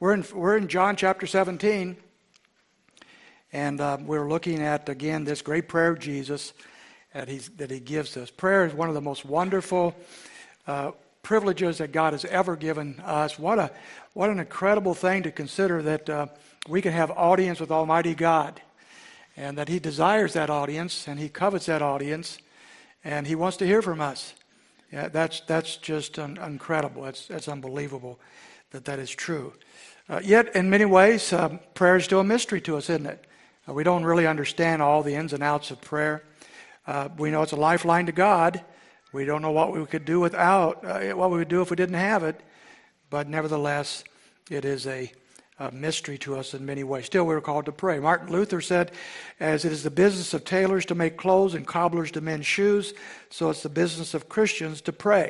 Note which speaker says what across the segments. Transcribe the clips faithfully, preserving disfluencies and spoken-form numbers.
Speaker 1: We're in we're in John chapter seventeen, and uh, we're looking at again this great prayer of Jesus that he's that he gives us. Prayer is one of the most wonderful uh, privileges that God has ever given us. What a what an incredible thing to consider that uh, we can have audience with Almighty God, and that He desires that audience, and He covets that audience, and He wants to hear from us. Yeah, that's that's just un- incredible. That's that's unbelievable that that is true. Uh, yet, in many ways, um, prayer is still a mystery to us, isn't it? Uh, we don't really understand all the ins and outs of prayer. Uh, we know it's a lifeline to God. We don't know what we could do without, uh, what we would do if we didn't have it. But nevertheless, it is a, a mystery to us in many ways. Still, we're called to pray. Martin Luther said, as it is the business of tailors to make clothes and cobblers to mend shoes, so it's the business of Christians to pray.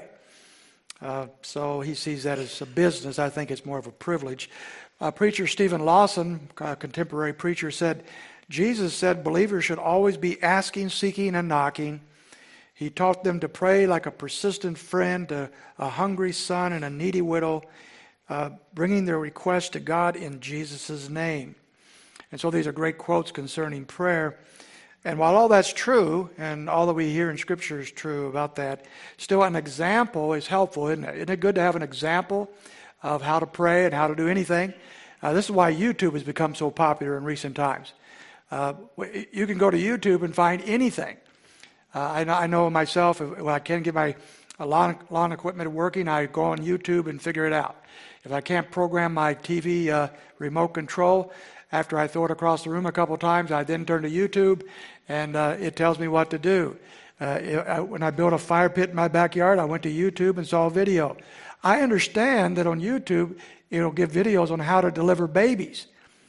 Speaker 1: Uh, so he sees that as a business. I think it's more of a privilege. Uh, preacher Stephen Lawson, a contemporary preacher, said, Jesus said believers should always be asking, seeking, and knocking. He taught them to pray like a persistent friend, a, a hungry son, and a needy widow, uh, bringing their requests to God in Jesus' name. And so these are great quotes concerning prayer. And while all that's true, and all that we hear in Scripture is true about that, still an example is helpful, isn't it? Isn't it good to have an example of how to pray and how to do anything? Uh, this is why YouTube has become so popular in recent times. Uh, you can go to YouTube and find anything. Uh, I, know, I know myself, if, when I can't get my lawn, lawn equipment working, I go on YouTube and figure it out. If I can't program my T V uh, remote control, after I throw it across the room a couple times, I then turn to YouTube, and uh, it tells me what to do. Uh, it, I, when I built a fire pit in my backyard, I went to YouTube and saw a video. I understand that on YouTube, it'll give videos on how to deliver babies.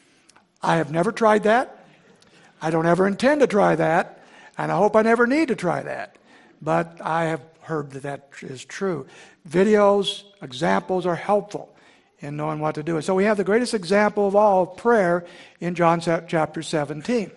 Speaker 1: I have never tried that. I don't ever intend to try that, and I hope I never need to try that. But I have heard that that is true. Videos, examples are helpful in knowing what to do. And so we have the greatest example of all, prayer, in John chapter seventeen.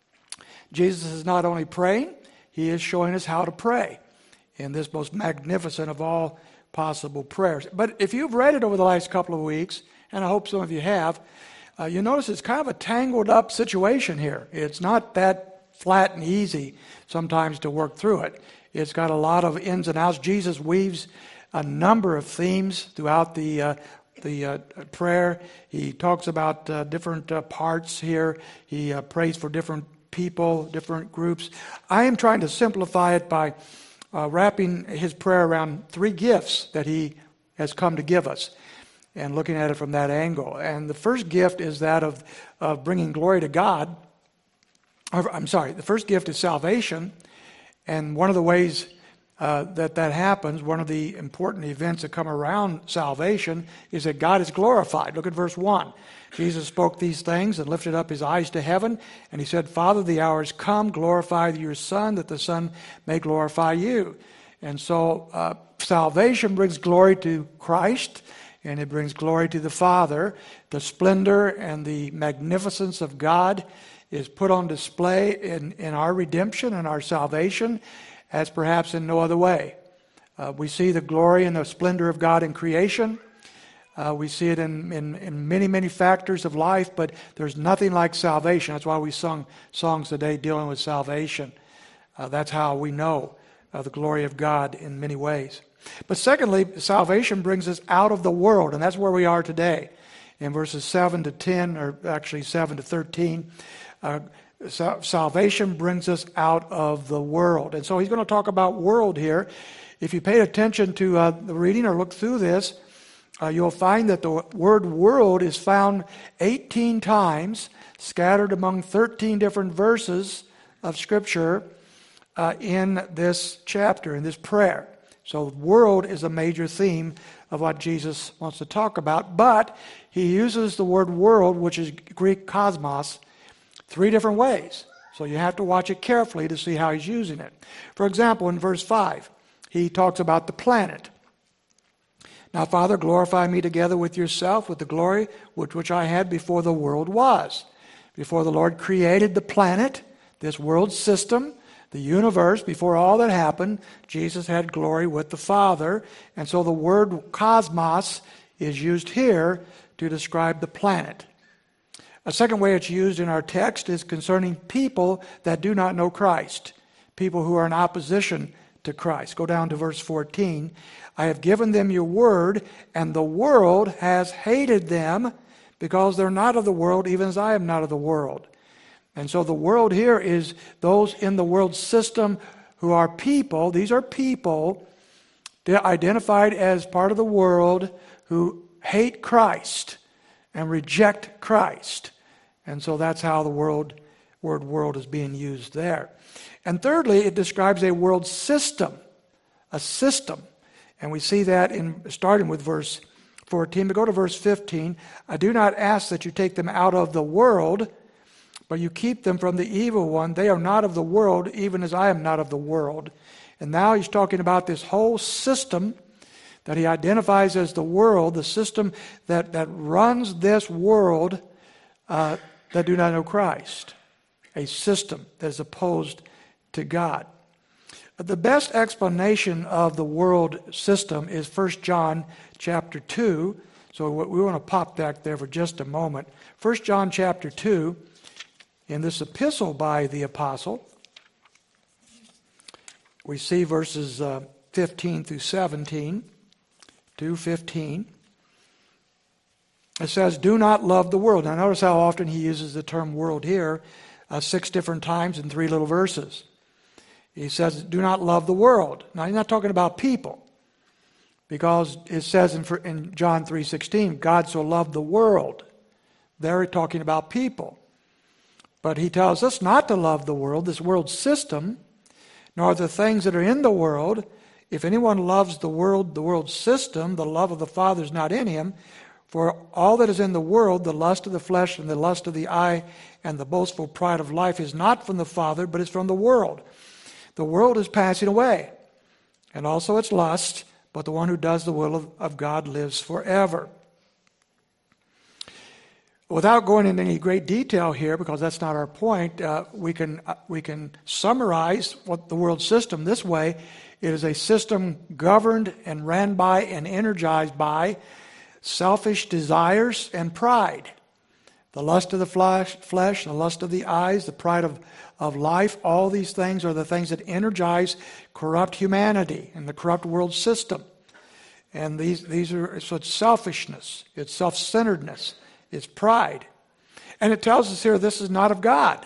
Speaker 1: Jesus is not only praying, He is showing us how to pray in this most magnificent of all possible prayers. But if you've read it over the last couple of weeks, and I hope some of you have, uh, you notice it's kind of a tangled up situation here. It's not that flat and easy sometimes to work through it. It's got a lot of ins and outs. Jesus weaves a number of themes throughout the uh, the uh, prayer. He talks about uh, different uh, parts here. He uh, prays for different people, different groups. I am trying to simplify it by uh, wrapping his prayer around three gifts that he has come to give us, and looking at it from that angle. And the first gift is that of, of bringing glory to God. Or, I'm sorry, the first gift is salvation. And one of the ways uh, that that happens, one of the important events that come around salvation, is that God is glorified. Look at verse one. Jesus spoke these things and lifted up His eyes to heaven, and He said, Father, the hour is come, glorify your Son, that the Son may glorify you. And so uh, salvation brings glory to Christ, and it brings glory to the Father. The splendor and the magnificence of God is put on display in, in our redemption and our salvation as perhaps in no other way. Uh, we see the glory and the splendor of God in creation. Uh, we see it in, in, in many, many factors of life, but there's nothing like salvation. That's why we sung songs today dealing with salvation. Uh, that's how we know uh, the glory of God in many ways. But secondly, salvation brings us out of the world, and that's where we are today. In verses seven to ten, or actually seven to thirteen, uh, salvation brings us out of the world. And so he's going to talk about world here. If you pay attention to uh, the reading or look through this, uh, you'll find that the word world is found eighteen times, scattered among thirteen different verses of Scripture uh, in this chapter, in this prayer. So world is a major theme of what Jesus wants to talk about. But he uses the word world, which is Greek cosmos, three different ways. So you have to watch it carefully to see how he's using it. For example, in verse five, he talks about the planet. Now, Father, glorify me together with yourself, with the glory with which I had before the world was. Before the Lord created the planet, this world system, the universe, before all that happened, Jesus had glory with the Father. And so the word cosmos is used here to describe the planet. A second way it's used in our text is concerning people that do not know Christ, people who are in opposition to Christ. Go down to verse fourteen. I have given them your word, and the world has hated them because they're not of the world, even as I am not of the world. And so the world here is those in the world system who are people. These are people identified as part of the world who hate Christ and reject Christ. And so that's how the world, word world is being used there. And thirdly, it describes a world system, a system. And we see that in starting with verse fourteen. But go to verse fifteen. I do not ask that you take them out of the world, but you keep them from the evil one. They are not of the world, even as I am not of the world. And now he's talking about this whole system that he identifies as the world, the system that, that runs this world uh, that do not know Christ. A system that is opposed to God. The best explanation of the world system is First John chapter two. So we want to pop that there for just a moment. First John chapter two, in this epistle by the apostle, we see verses uh, fifteen through seventeen, two fifteen. It says, do not love the world. Now notice how often he uses the term world here, uh, six different times in three little verses. He says, do not love the world. Now, he's not talking about people, because it says in, in John three sixteen, God so loved the world. There he's talking about people. But he tells us not to love the world, this world system, nor the things that are in the world. If anyone loves the world, the world system, the love of the Father is not in him. For all that is in the world, the lust of the flesh and the lust of the eye and the boastful pride of life, is not from the Father, but is from the world. The world is passing away, and also its lust, but the one who does the will of, of God lives forever. Without going into any great detail here, because that's not our point, uh, we can uh, we can summarize what the world system this way. It is a system governed and ran by and energized by selfish desires and pride. The lust of the flesh, flesh, the lust of the eyes, the pride of, of life, all these things are the things that energize corrupt humanity and the corrupt world system. And these, these are, so it's selfishness, it's self-centeredness, it's pride. And it tells us here this is not of God.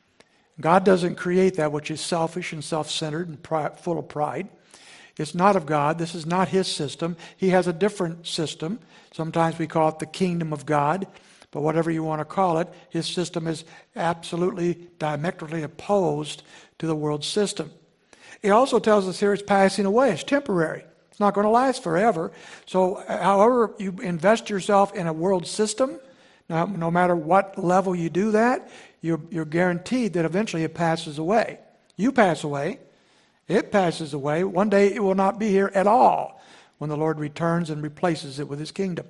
Speaker 1: God doesn't create that which is selfish and self-centered and pride, full of pride. It's not of God. This is not his system. He has a different system. Sometimes we call it the kingdom of God. But whatever you want to call it, his system is absolutely diametrically opposed to the world system. He also tells us here it's passing away. It's temporary. It's not going to last forever. So however you invest yourself in a world system, no, no matter what level you do that, you're, you're guaranteed that eventually it passes away. You pass away. It passes away. One day it will not be here at all when the Lord returns and replaces it with his kingdom.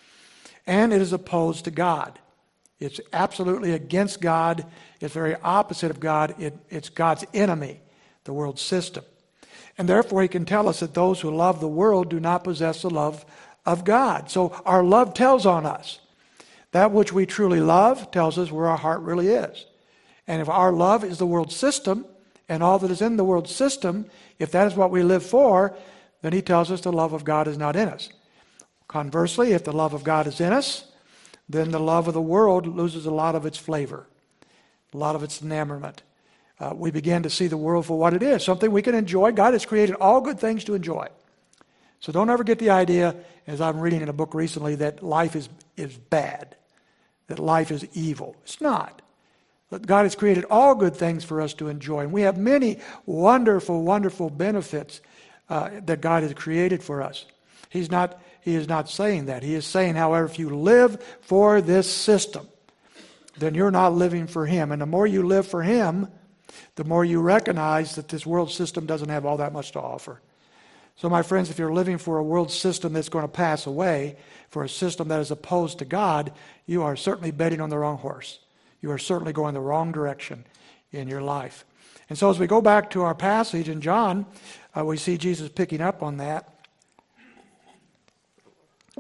Speaker 1: And it is opposed to God. It's absolutely against God. It's very opposite of God. It, it's God's enemy, the world system. And therefore he can tell us that those who love the world do not possess the love of God. So our love tells on us. That which we truly love tells us where our heart really is. And if our love is the world system and all that is in the world system, if that is what we live for, then he tells us the love of God is not in us. Conversely, if the love of God is in us, then the love of the world loses a lot of its flavor, a lot of its enamorment. Uh, we begin to see the world for what it is, something we can enjoy. God has created all good things to enjoy. So don't ever get the idea, as I'm reading in a book recently, that life is, is bad, that life is evil. It's not. But God has created all good things for us to enjoy. And we have many wonderful, wonderful benefits uh, that God has created for us. He's not, he is not saying that. He is saying, however, if you live for this system, then you're not living for him. And the more you live for him, the more you recognize that this world system doesn't have all that much to offer. So my friends, if you're living for a world system that's going to pass away, for a system that is opposed to God, you are certainly betting on the wrong horse. You are certainly going the wrong direction in your life. And so as we go back to our passage in John, uh, we see Jesus picking up on that.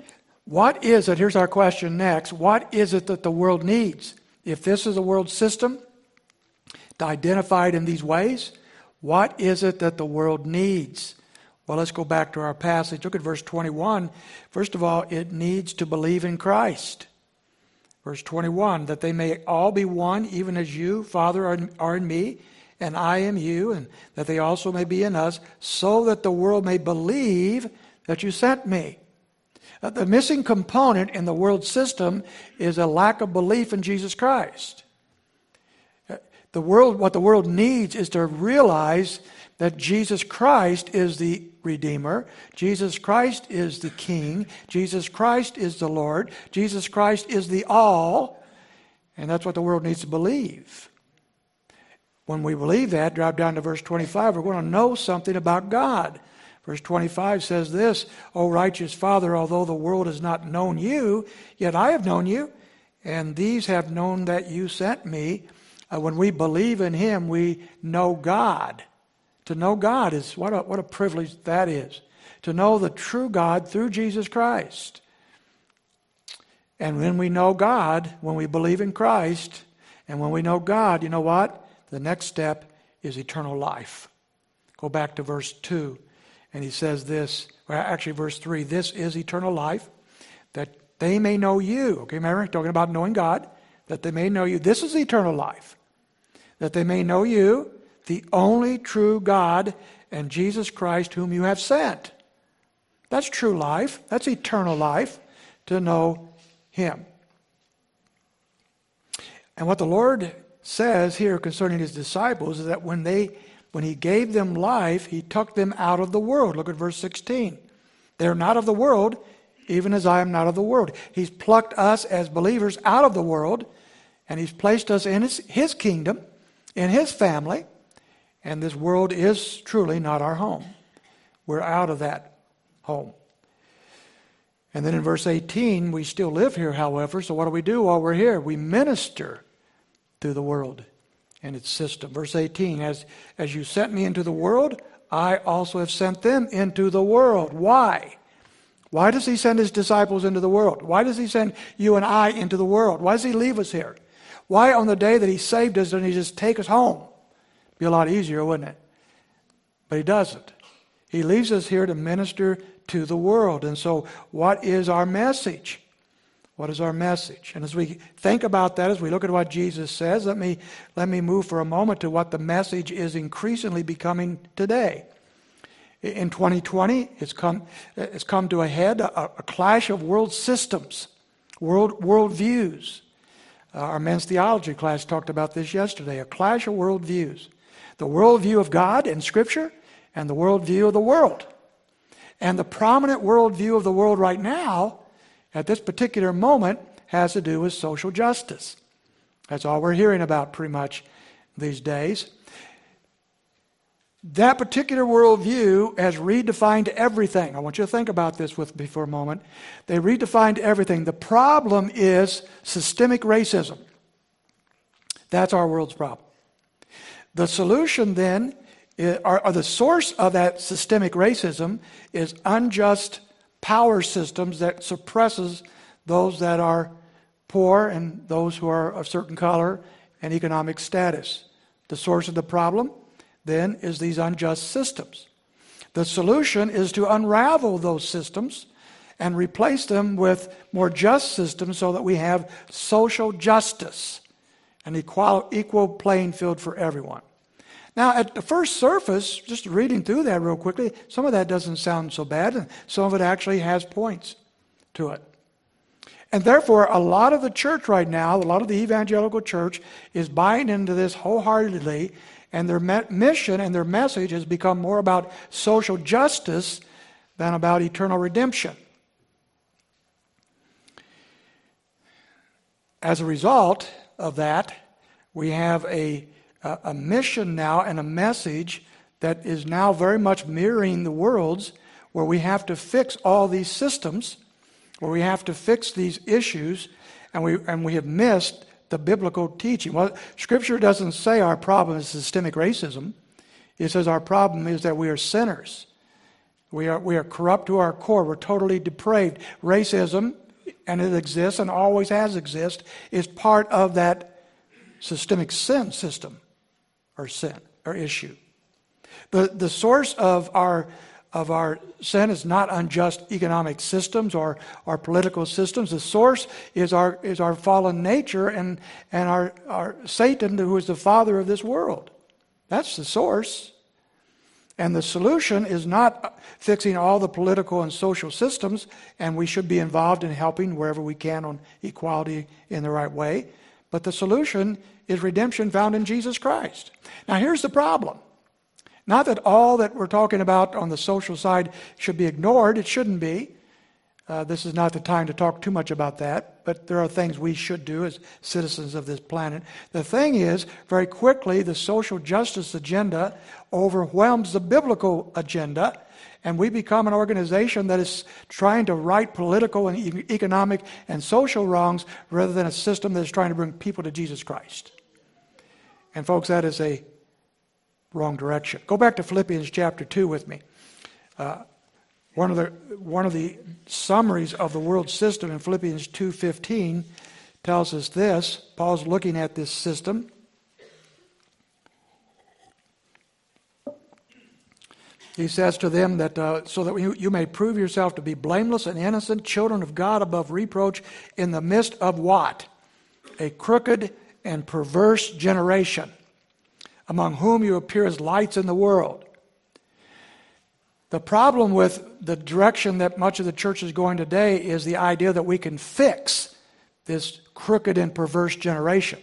Speaker 1: What is it, here's our question next, what is it that the world needs? If this is a world system identified in these ways, what is it that the world needs? Well, let's go back to our passage. Look at verse twenty-one. First of all, it needs to believe in Christ. Verse twenty-one, that they may all be one, even as you, Father, are, are in me, and I am you, and that they also may be in us, so that the world may believe that you sent me. Uh, the missing component in the world system is a lack of belief in Jesus Christ. Uh, the world, what the world needs is to realize that Jesus Christ is the Redeemer, Jesus Christ is the King, Jesus Christ is the Lord, Jesus Christ is the all, and that's what the world needs to believe. When we believe that, drop down to verse twenty-five, we're going to know something about God. Verse twenty-five says this, O righteous Father, although the world has not known you, yet I have known you, and these have known that you sent me. Uh, when we believe in Him, we know God. To know God is, what a, what a privilege that is. To know the true God through Jesus Christ. And when we know God, when we believe in Christ, and when we know God, you know what? The next step is eternal life. Go back to verse two. And he says this, well, actually verse three, this is eternal life, that they may know you. Okay, remember, talking about knowing God, that they may know you. This is eternal life. That they may know you, the only true God, and Jesus Christ whom you have sent. That's true life. That's eternal life, to know Him. And what the Lord says here concerning His disciples is that when they, when He gave them life, He took them out of the world. Look at verse sixteen. They're not of the world, even as I am not of the world. He's plucked us as believers out of the world, and He's placed us in His, his kingdom, in His family, and this world is truly not our home. We're out of that home. And then in verse eighteen, we still live here, however, so what do we do while we're here? We minister to the world and its system. Verse eighteen, as, as you sent me into the world, I also have sent them into the world. Why? Why does He send His disciples into the world? Why does He send you and I into the world? Why does He leave us here? Why on the day that He saved us doesn't He just take us home? Be a lot easier, wouldn't it? But He doesn't. He leaves us here to minister to the world. And so what is our message? What is our message? And as we think about that, as we look at what Jesus says, let me, let me move for a moment to what the message is increasingly becoming today. In twenty twenty, it's come, it's come to a head, a, a clash of world systems, world worldviews. Uh, our men's theology class talked about this yesterday, a clash of worldviews. The worldview of God and Scripture and the worldview of the world. And the prominent worldview of the world right now, at this particular moment, has to do with social justice. That's all we're hearing about pretty much these days. That particular worldview has redefined everything. I want you to think about this with me for a moment. They redefined everything. The problem is systemic racism. That's our world's problem. The solution then, is, or, or the source of that systemic racism, is unjust power systems that suppresses those that are poor and those who are of certain color and economic status. The source of the problem then is these unjust systems. The solution is to unravel those systems and replace them with more just systems so that we have social justice, an equal, equal playing field for everyone. Now, at the first surface, just reading through that real quickly, some of that doesn't sound so bad, and some of it actually has points to it. And therefore, a lot of the church right now, a lot of the evangelical church, is buying into this wholeheartedly, and their me- mission and their message has become more about social justice than about eternal redemption. As a result of that, we have a, a, a mission now and a message that is now very much mirroring the world's, where we have to fix all these systems, where we have to fix these issues, and we and we have missed the biblical teaching. Well, Scripture doesn't say our problem is systemic racism. It says our problem is that we are sinners, We are, we are corrupt to our core. We're totally depraved. Racism, and it exists and always has existed, is part of that systemic sin system or sin or issue. The, the source of our of our sin is not unjust economic systems or, or political systems. The source is our is our fallen nature and, and our, our Satan, who is the father of this world. That's the source. And the solution is not fixing all the political and social systems, and we should be involved in helping wherever we can on equality in the right way. But the solution is redemption found in Jesus Christ. Now here's the problem. Not that all that we're talking about on the social side should be ignored. It shouldn't be. Uh, this is not the time to talk too much about that, but there are things we should do as citizens of this planet. The thing is, very quickly, the social justice agenda overwhelms the biblical agenda, and we become an organization that is trying to right political and e- economic and social wrongs rather than a system that is trying to bring people to Jesus Christ. And folks, that is a wrong direction. Go back to Philippians chapter two with me. Uh, one of the one of the summaries of the world system in Philippians two fifteen tells us this. Paul's looking at this system. He says to them that uh, so that you, you may prove yourself to be blameless and innocent, children of God above reproach, in the midst of what? A crooked and perverse generation, among whom you appear as lights in the world. The problem with the direction that much of the church is going today is the idea that we can fix this crooked and perverse generation.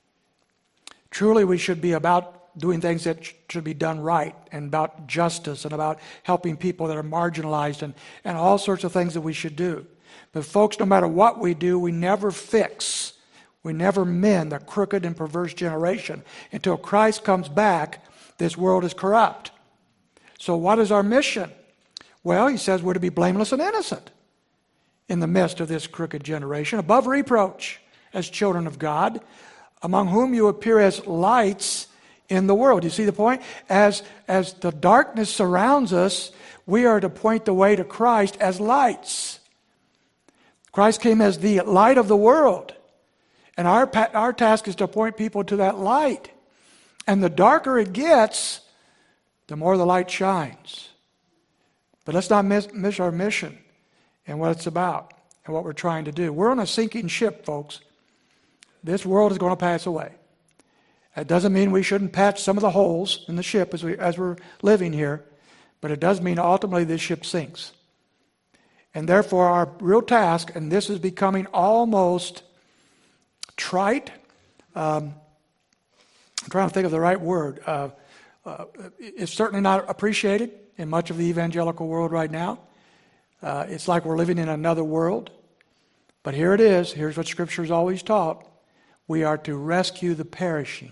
Speaker 1: Truly, we should be about doing things that should be done right, and about justice, and about helping people that are marginalized, and, and all sorts of things that we should do. But folks, no matter what we do, we never fix We never mend the crooked and perverse generation. Until Christ comes back, this world is corrupt. So what is our mission? Well, he says we're to be blameless and innocent in the midst of this crooked generation, above reproach as children of God, among whom you appear as lights in the world. You see the point? As, as the darkness surrounds us, we are to point the way to Christ as lights. Christ came as the light of the world. And our our task is to point people to that light. And the darker it gets, the more the light shines. But let's not miss, miss our mission and what it's about and what we're trying to do. We're on a sinking ship, folks. This world is going to pass away. That doesn't mean we shouldn't patch some of the holes in the ship as, we, as we're living here, but it does mean ultimately this ship sinks. And therefore our real task, and this is becoming almost trite, um, I'm trying to think of the right word. Uh, uh, it's certainly not appreciated in much of the evangelical world right now. Uh, it's like we're living in another world. But here it is. Here's what Scripture has always taught. We are to rescue the perishing.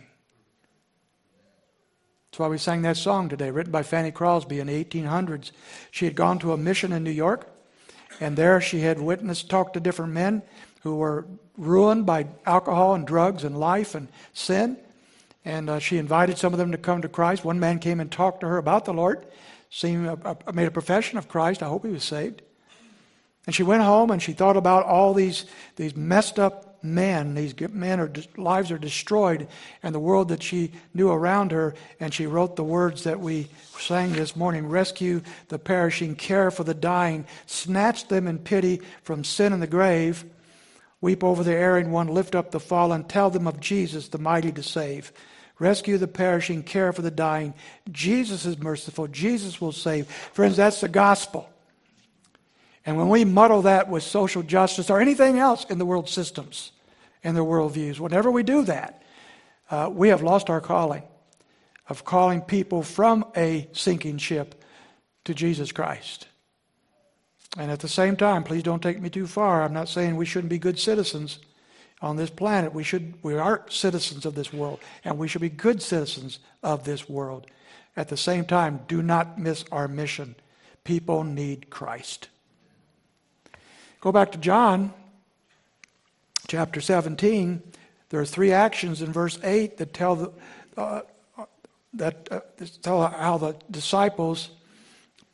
Speaker 1: That's why we sang that song today, written by Fanny Crosby in the eighteen hundreds. She had gone to a mission in New York, and there she had witnessed, talked to different men who were ruined by alcohol and drugs and life and sin. And uh, she invited some of them to come to Christ. One man came and talked to her about the Lord, seemed, uh, uh, made a profession of Christ. I hope he was saved. And she went home and she thought about all these, these messed up men. These men, are, lives are destroyed, and the world that she knew around her. And she wrote the words that we sang this morning: rescue the perishing, care for the dying, snatch them in pity from sin and the grave. Weep over the erring one, lift up the fallen, tell them of Jesus, the mighty to save. Rescue the perishing, care for the dying. Jesus is merciful. Jesus will save. Friends, that's the gospel. And when we muddle that with social justice or anything else in the world systems and their worldviews, whenever we do that, uh, we have lost our calling of calling people from a sinking ship to Jesus Christ. And at the same time, please don't take me too far. I'm not saying we shouldn't be good citizens on this planet. We should. We are citizens of this world, and we should be good citizens of this world. At the same time, do not miss our mission. People need Christ. Go back to John chapter seventeen. There are three actions in verse eight that tell the, uh, that uh, tell how the disciples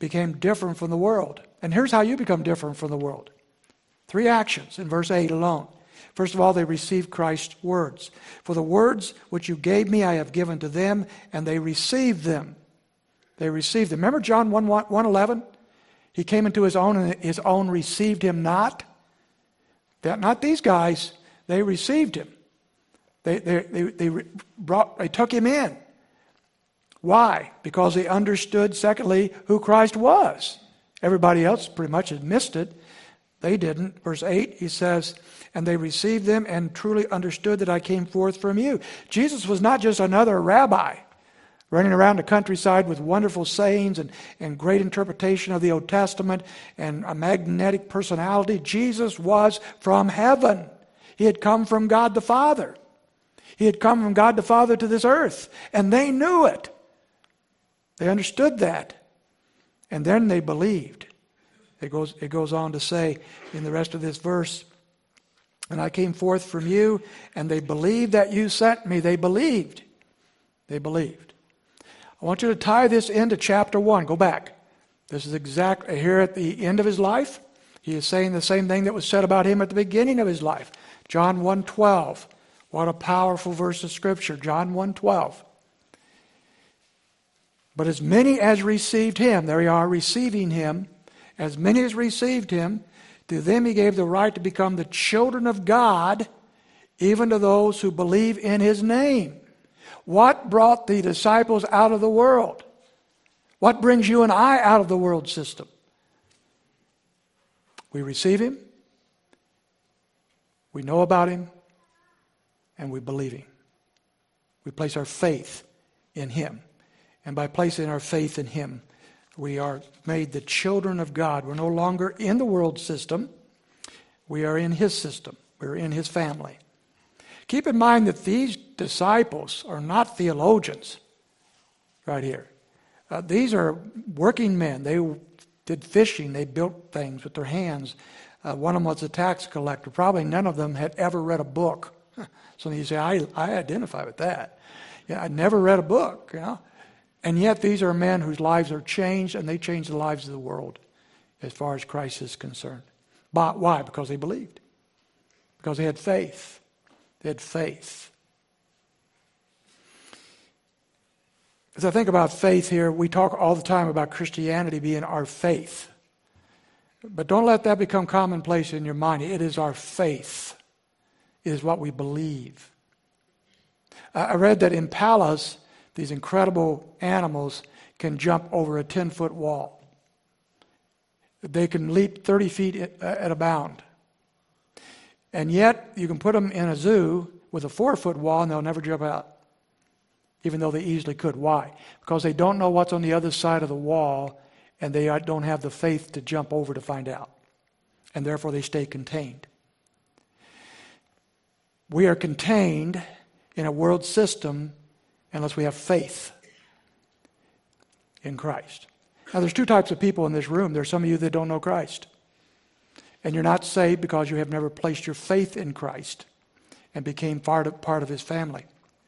Speaker 1: became different from the world. And here's how you become different from the world. Three actions in verse eight alone. First of all, they received Christ's words. For the words which you gave me, I have given to them, and they received them. They received them. Remember John one eleven? He came into his own, and his own received him not. That, not these guys. They received him. They, they, they, they, brought, they took him in. Why? Because they understood, secondly, who Christ was. Everybody else pretty much had missed it. They didn't. Verse eight, he says, and they received them and truly understood that I came forth from you. Jesus was not just another rabbi running around the countryside with wonderful sayings and, and great interpretation of the Old Testament and a magnetic personality. Jesus was from heaven. He had come from God the Father. He had come from God the Father to this earth, and they knew it. They understood that. And then they believed. It goes, it goes on to say in the rest of this verse, and I came forth from you, and they believed that you sent me. They believed. They believed. I want you to tie this into chapter one. Go back. This is exactly here at the end of his life. He is saying the same thing that was said about him at the beginning of his life. John one twelve. What a powerful verse of Scripture. John one twelve. But as many as received him, there you are, receiving him, as many as received him, to them he gave the right to become the children of God, even to those who believe in his name. What brought the disciples out of the world? What brings you and I out of the world system? We receive him, we know about him, and we believe him. We place our faith in him. And by placing our faith in him, we are made the children of God. We're no longer in the world system. We are in his system. We're in his family. Keep in mind that these disciples are not theologians right here. Uh, these are working men. They did fishing. They built things with their hands. Uh, one of them was a tax collector. Probably none of them had ever read a book. So you say, I, I identify with that. Yeah, I never read a book, you know. And yet these are men whose lives are changed, and they change the lives of the world as far as Christ is concerned. But why? Because they believed. Because they had faith. They had faith. As I think about faith here, we talk all the time about Christianity being our faith. But don't let that become commonplace in your mind. It is our faith. It is what we believe. I read that impalas, these incredible animals, can jump over a ten-foot wall. They can leap thirty feet at a bound. And yet, you can put them in a zoo with a four-foot wall and they'll never jump out, even though they easily could. Why? Because they don't know what's on the other side of the wall, and they don't have the faith to jump over to find out. And therefore, they stay contained. We are contained in a world system unless we have faith in Christ. Now, there's two types of people in this room. There's some of you that don't know Christ. And you're not saved because you have never placed your faith in Christ and became part of, part of his family.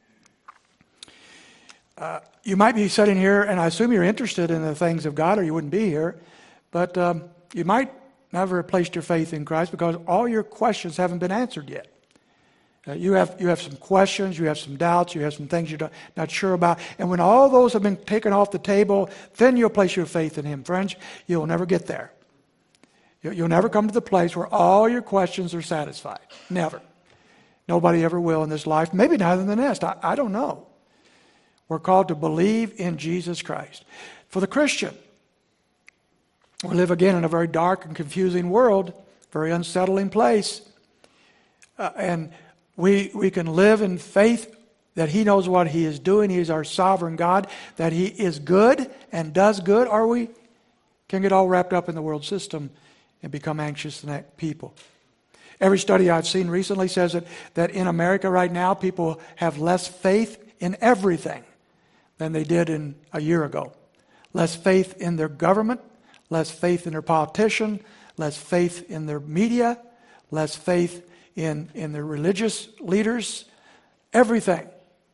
Speaker 1: Uh, you might be sitting here, and I assume you're interested in the things of God, or you wouldn't be here. But um, you might never have placed your faith in Christ because all your questions haven't been answered yet. Uh, you have you have some questions, you have some doubts, you have some things you're not, not sure about. And when all those have been taken off the table, then you'll place your faith in him. Friends, you'll never get there. You'll never come to the place where all your questions are satisfied. Never. Nobody ever will in this life. Maybe neither in the next. I, I don't know. We're called to believe in Jesus Christ. For the Christian, we live again in a very dark and confusing world, very unsettling place. Uh, and we we can live in faith that he knows what he is doing. He is our sovereign God, that he is good and does good, or we can get all wrapped up in the world system and become anxious people. Every study I've seen recently says that, that in America right now, people have less faith in everything than they did in a year ago. Less faith in their government, less faith in their politician, less faith in their media, less faith in, in their religious leaders, everything.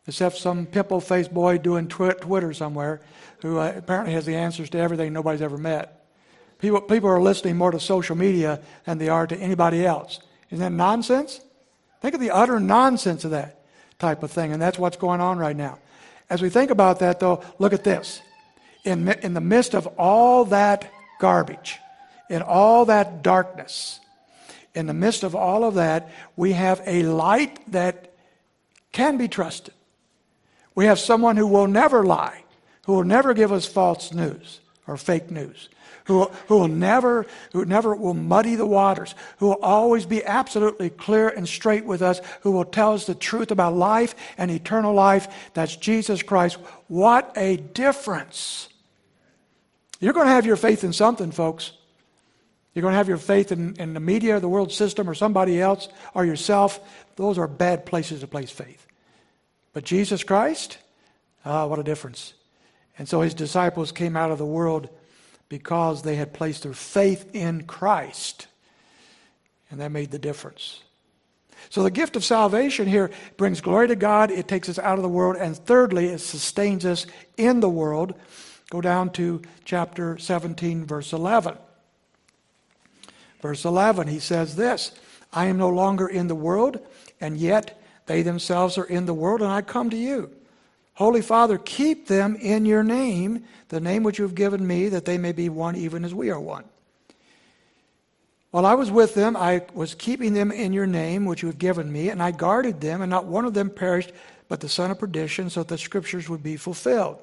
Speaker 1: except some pimple-faced boy doing twi- Twitter somewhere who uh, apparently has the answers to everything nobody's ever met. People, people are listening more to social media than they are to anybody else. Isn't that nonsense? Think of the utter nonsense of that type of thing, and that's what's going on right now. As we think about that, though, look at this. In, in the midst of all that garbage, in all that darkness, in the midst of all of that, we have a light that can be trusted. We have someone who will never lie, who will never give us false news or fake news, who, who will never, who never will muddy the waters, who will always be absolutely clear and straight with us, who will tell us the truth about life and eternal life. That's Jesus Christ. What a difference. You're going to have your faith in something, folks. You're going to have your faith in, in the media, the world system, or somebody else, or yourself. Those are bad places to place faith. But Jesus Christ, ah, what a difference. And so his disciples came out of the world because they had placed their faith in Christ. And that made the difference. So the gift of salvation here brings glory to God. It takes us out of the world. And thirdly, it sustains us in the world. Go down to chapter seventeen, verse eleven. Verse eleven, he says this, I am no longer in the world, and yet they themselves are in the world, and I come to you. Holy Father, keep them in your name, the name which you have given me, that they may be one even as we are one. While I was with them, I was keeping them in your name, which you have given me, and I guarded them, and not one of them perished, but the son of perdition, so that the scriptures would be fulfilled.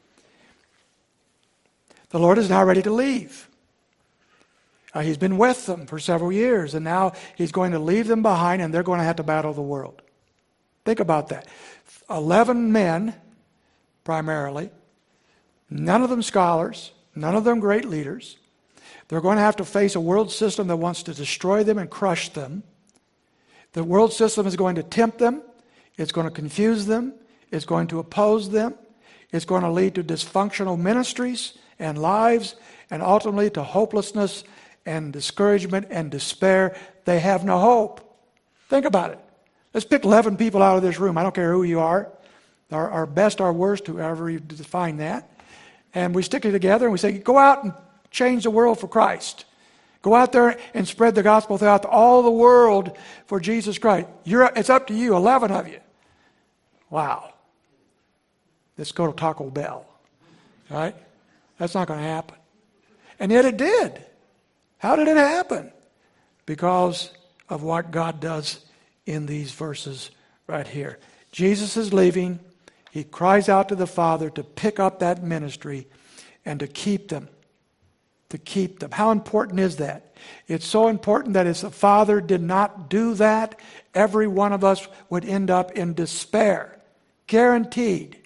Speaker 1: The Lord is now ready to leave. Uh, he's been with them for several years, and now he's going to leave them behind, and they're going to have to battle the world. Think about that. Eleven men, primarily, none of them scholars, none of them great leaders. They're going to have to face a world system that wants to destroy them and crush them. The world system is going to tempt them. It's going to confuse them. It's going to oppose them. It's going to lead to dysfunctional ministries and lives, and ultimately to hopelessness and discouragement and despair. They have no hope. Think about it. Let's pick eleven people out of this room. I don't care who you are. Our, our best, our worst, whoever you define that. And we stick it together and we say, go out and change the world for Christ. Go out there and spread the gospel throughout all the world for Jesus Christ. You're, it's up to you, eleven of you. Wow. Let's go to Taco Bell. Right? That's not going to happen. And yet it did. How did it happen? Because of what God does in these verses right here. Jesus is leaving. He cries out to the Father to pick up that ministry and to keep them. To keep them. How important is that? It's so important that if the Father did not do that, every one of us would end up in despair. Guaranteed.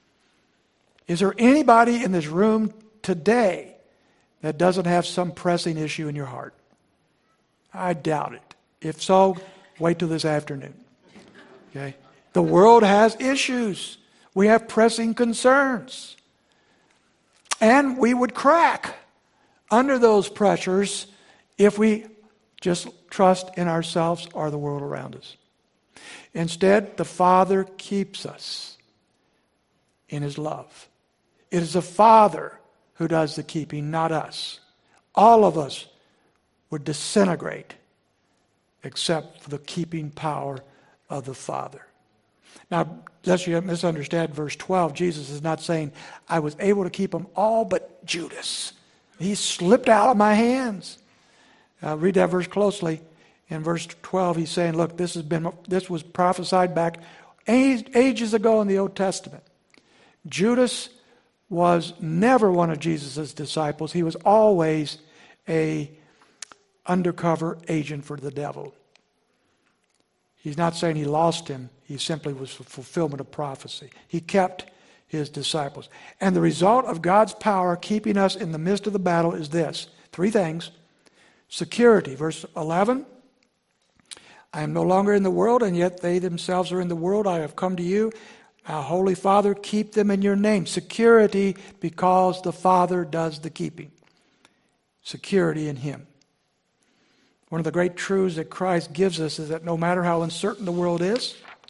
Speaker 1: Is there anybody in this room today that doesn't have some pressing issue in your heart? I doubt it. If so, wait till this afternoon. Okay? The world has issues. We have pressing concerns. And we would crack under those pressures if we just trust in ourselves or the world around us. Instead, the Father keeps us in His love. It is the Father who does the keeping, not us. All of us would disintegrate except for the keeping power of the Father. Now, lest you misunderstand verse twelve, Jesus is not saying, I was able to keep them all but Judas. He slipped out of my hands. Uh, read that verse closely. In verse twelve, he's saying, look, this has been this was prophesied back ages ago in the Old Testament. Judas was never one of Jesus' disciples. He was always a undercover agent for the devil. He's not saying he lost him. He simply was a fulfillment of prophecy. He kept his disciples. And the result of God's power keeping us in the midst of the battle is this. Three things. Security. Verse eleven. I am no longer in the world, and yet they themselves are in the world. I have come to you. Now, Holy Father, keep them in your name. Security because the Father does the keeping. Security in Him. One of the great truths that Christ gives us is that no matter how uncertain the world is,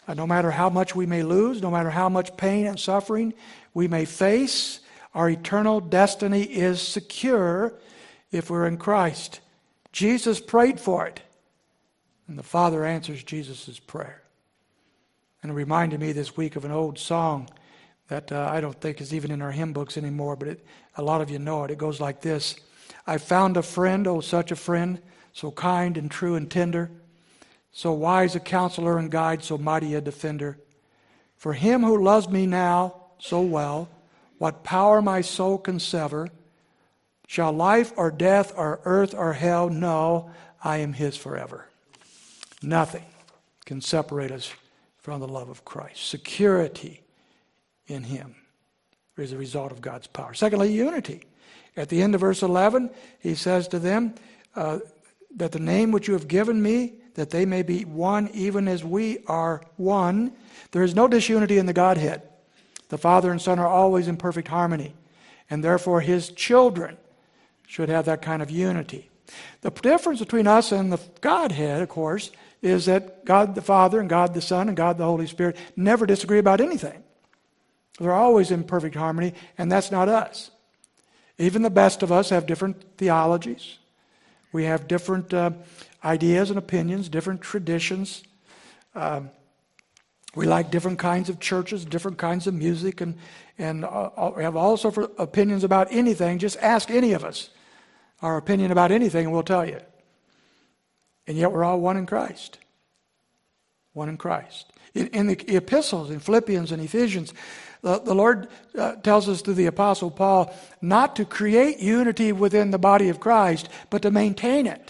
Speaker 1: Uh, no matter how much we may lose, no matter how much pain and suffering we may face, our eternal destiny is secure if we're in Christ. Jesus prayed for it, and the Father answers Jesus' prayer. And it reminded me this week of an old song that uh, I don't think is even in our hymn books anymore, but it, a lot of you know it. It goes like this. I found a friend, oh such a friend, so kind and true and tender, so wise a counselor and guide, so mighty a defender. For him who loves me now so well, what power my soul can sever, shall life or death or earth or hell know I am his forever. Nothing can separate us from the love of Christ. Security in him is a result of God's power. Secondly, unity. At the end of verse eleven, he says to them, uh, that the name which you have given me, that they may be one even as we are one. There is no disunity in the Godhead. The Father and Son are always in perfect harmony, and therefore his children should have that kind of unity. The difference between us and the Godhead, of course, is that God the Father and God the Son and God the Holy Spirit never disagree about anything. They're always in perfect harmony, and that's not us. Even the best of us have different theologies. We have different uh, ideas and opinions, different traditions. Um, we like different kinds of churches, different kinds of music, and, and uh, we have all sorts of opinions about anything. Just ask any of us our opinion about anything, and we'll tell you. And yet we're all one in Christ. One in Christ. In, in the epistles, in Philippians and Ephesians, the, the Lord uh, tells us through the Apostle Paul not to create unity within the body of Christ, but to maintain it.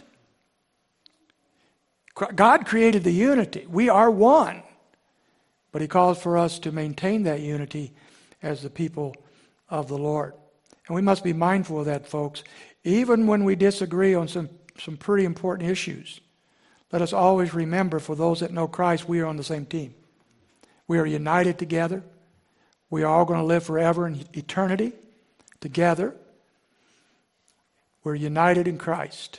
Speaker 1: God created the unity. We are one. But he calls for us to maintain that unity as the people of the Lord. And we must be mindful of that, folks. Even when we disagree on some, some pretty important issues, let us always remember, for those that know Christ, we are on the same team. We are united together. We are all going to live forever in eternity together. We're united in Christ.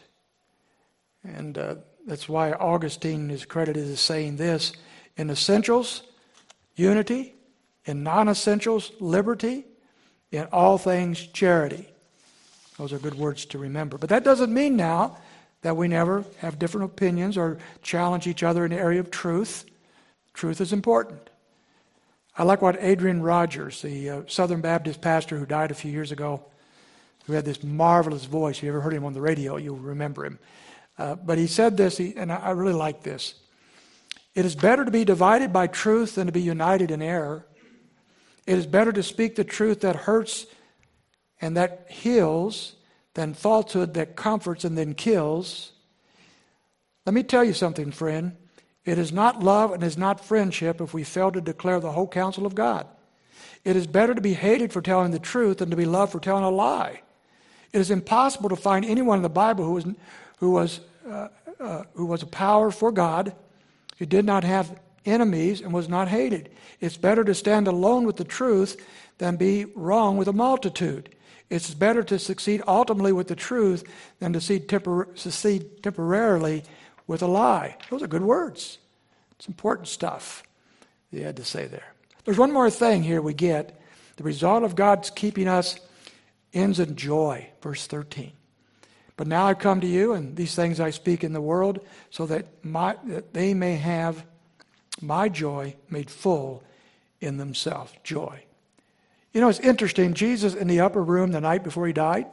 Speaker 1: And uh, that's why Augustine is credited as saying this: in essentials, unity; in non-essentials, liberty; in all things, charity. Those are good words to remember. But that doesn't mean now that we never have different opinions or challenge each other in the area of truth. Truth is important. I like what Adrian Rogers, the uh, Southern Baptist pastor who died a few years ago, who had this marvelous voice. If you ever heard him on the radio, you'll remember him. Uh, but he said this, he, and I, I really like this. It is better to be divided by truth than to be united in error. It is better to speak the truth that hurts and that heals than falsehood that comforts and then kills. Let me tell you something, friend. It is not love and is not friendship if we fail to declare the whole counsel of God. It is better to be hated for telling the truth than to be loved for telling a lie. It is impossible to find anyone in the Bible who was who was uh, uh, who was a power for God, who did not have enemies and was not hated. It's better to stand alone with the truth than be wrong with a multitude. It's better to succeed ultimately with the truth than to succeed, tempor- succeed temporarily with a lie. Those are good words. It's important stuff he had to say there. There's one more thing here we get. The result of God's keeping us ends in joy, verse thirteen. But now I come to you, and these things I speak in the world, so that, my, that they may have my joy made full in themselves. Joy. You know, it's interesting. Jesus in the upper room the night before he died,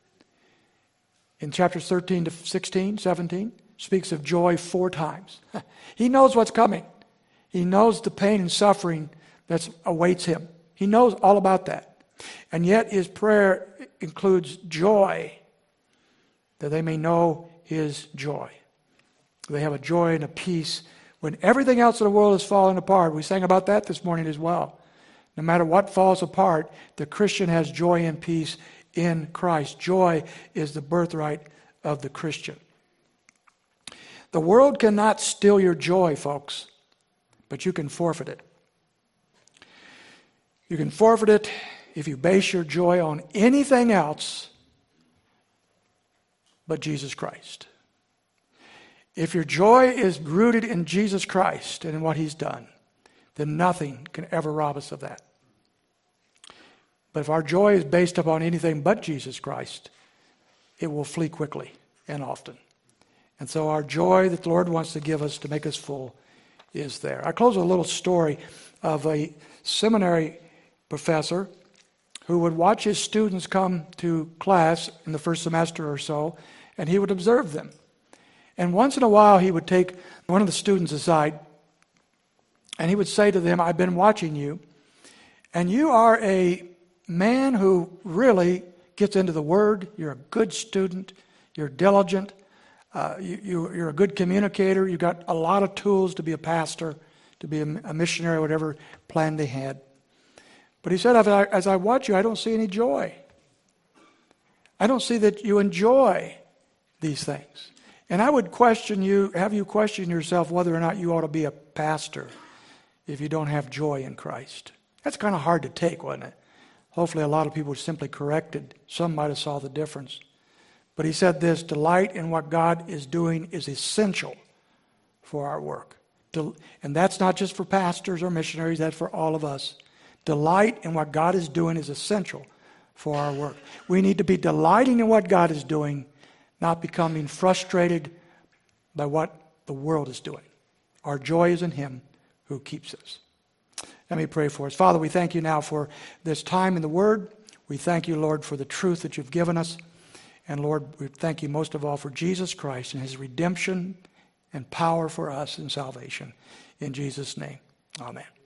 Speaker 1: in chapters thirteen to sixteen, seventeen, speaks of joy four times. He knows what's coming. He knows the pain and suffering that awaits him. He knows all about that. And yet his prayer includes joy, that they may know his joy. They have a joy and a peace when everything else in the world is falling apart. We sang about that this morning as well. No matter what falls apart, the Christian has joy and peace in Christ. Joy is the birthright of the Christian. The world cannot steal your joy, folks, but you can forfeit it. You can forfeit it if you base your joy on anything else but Jesus Christ. If your joy is rooted in Jesus Christ and in what he's done, then nothing can ever rob us of that. But if our joy is based upon anything but Jesus Christ, it will flee quickly and often. And so our joy that the Lord wants to give us to make us full is there. I close with a little story of a seminary professor who would watch his students come to class in the first semester or so, and he would observe them. And once in a while, he would take one of the students aside, and he would say to them, I've been watching you, and you are a man who really gets into the Word. You're a good student. You're diligent. Uh, you, you, you're a good communicator. You've got a lot of tools to be a pastor, to be a, a missionary, whatever plan they had. But he said, as I, as I watch you, I don't see any joy. I don't see that you enjoy these things. And I would question you, have you question yourself whether or not you ought to be a pastor if you don't have joy in Christ. That's kind of hard to take, wasn't it? Hopefully a lot of people simply corrected. Some might have saw the difference. But he said this, delight in what God is doing is essential for our work. And that's not just for pastors or missionaries, that's for all of us. Delight in what God is doing is essential for our work. We need to be delighting in what God is doing, not becoming frustrated by what the world is doing. Our joy is in Him who keeps us. Let me pray for us. Father, we thank you now for this time in the Word. We thank you, Lord, for the truth that you've given us. And Lord, we thank you most of all for Jesus Christ and His redemption and power for us in salvation. In Jesus' name, amen.